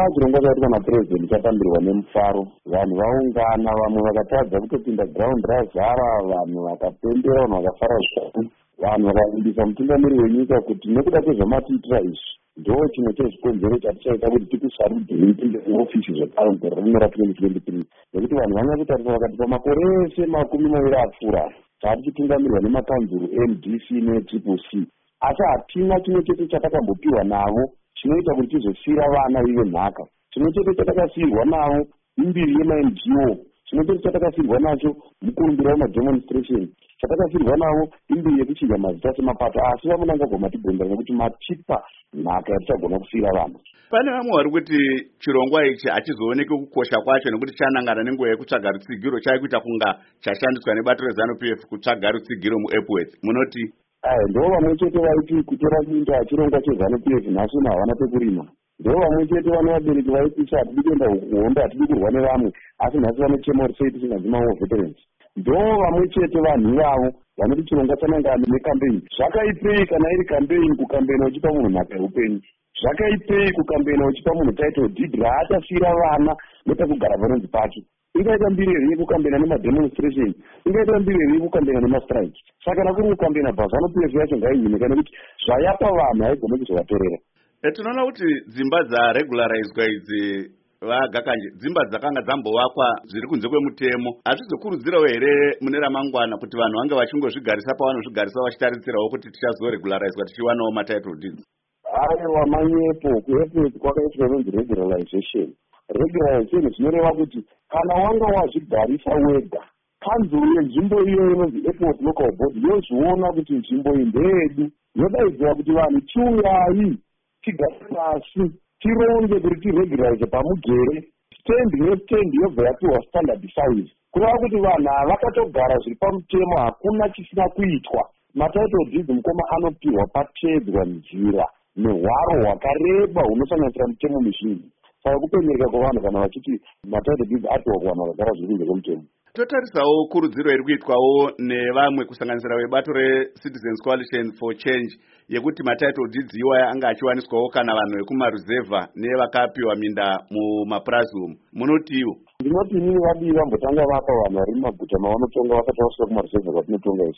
chirongwa chaitwa napurezidendi chapambirwa nemufaro. Vanhu vaungana, vamwe vakatadza kutopinda ground razara, vanhu vakapembera, vanhu vakafara zvikuru. Vanhu vakavimbisa mutungamiri wenyika kuti nekuda kwezvamatiitira izvi ndo chimwe chezvikonzero chatichaita kuti tikusarudhei tipinde muofisi zvekare mugore rino ra2023, nekuti vanhu vanyakutarisa vakati pamakore ese 20 apfuura tatichitungamirwa nemakanzuru MDC netriple C, asi hatina chimwe chete chatakambopiwa navo chinoita kuti tizosiyira vana ive nhaka. Chimwe chete chatakasiyirwa navo imbiri yemaNGO, chimwe chete chatakasiyirwa nacho mukurumbira wemademonstration, chatakasiyirwa navo imbiri yekuchinja mazita semapato, asi vamunangagwa matibhondera nekuti matipa nhaka yatichagona kusiyira vana. Pane vamwe vari kuti chirongwa ichi hachizooneki kukosha kwacho nekuti chanangana nenguva yekutsvaga rutsigiro chaikuita kunga chashandiswa nebato reZANU-PF kutsvaga rutsigiro muEpworth. Munoti? Ndo vamwe chete vaiti kutora minda chirongwa cheZANU-PF nhasi havana pekurima. Ndo vamwe chete vane vabereki vaipisa hatidi kuenda kuhondo, hatidi kurwa nevamwe, asi nhasi vanochema kuti sei tisingadzi mawo veterans. Ndo vamwe chete vanhu ivavo vanoti chirongwa chanangana nekampeini. Zvakaipei kana iri kampeini kukampeina uchipa munhu nhaka yeupenyu? Zvakaipei kukampeina uchipa munhu title deed raachasiyira vana nepekugara panonzi pake? Ingaita mbiriri yekukampeina nemademonstration, ingaita mbiriri yekukampeina nemastrike. Saka nakuri kukampeina paZANU-PF yacho ngaihineka nekuti zvayapa vanhu haigone kuzovatorera. Tinoona kuti dzimba dzaregularizwa idzi vagakanje dzimba dzakanga dzambovakwa zviri kunze kwemutemo, hazvizokurudzirawo here mune ramangwana kuti vanhu vange vachingozvigarisa pavanozvigarisa vachitarisirawo kuti tichazoregularizwa tichiwanawo matitle deeds? Aiwa, manyepo kuEpworth kwakaitwa inonzi regularization. Regularization zvinoreva kuti kana wanga wazvigarisa wega, kanzuru yenzvimbo iyo inonzi Epworth Local Board yozviona kuti nzvimbo iyi ndeyedu, yodaidzira kuti vanhu chiuyai tigare pasi tironge kuti tiregularize pamugere, stand nestand yobva yapiwa standard size, kureva kuti vanhu havakatogara zviri pamutemo, hakuna chisina kuitwa. Matitle deeds mukoma anopiwa pateedzwa nzira nehwaro hwakareba hunosanganisira mutemo mizhinji. Saka kupenyereka kwavanhu kana vachiti matitle deeds apiwa kuvanhu vakagara zviri kunze kwemutemo. Totarisawo kurudziro iri kuitwawo nevamwe kusanganisira vebato reCitizens Coalition for Change yekuti matitle deeds iwaya anga achiwaniswawo kana vanhu vekumaruzevha nevakapiwa minda mumapurazi. Munotiwo? Ndinoti inini vadivi vambotanga vapa vanhu vari mumaguta mavanotonga vasati vasvika kumaruzevha kwatinotonga isi.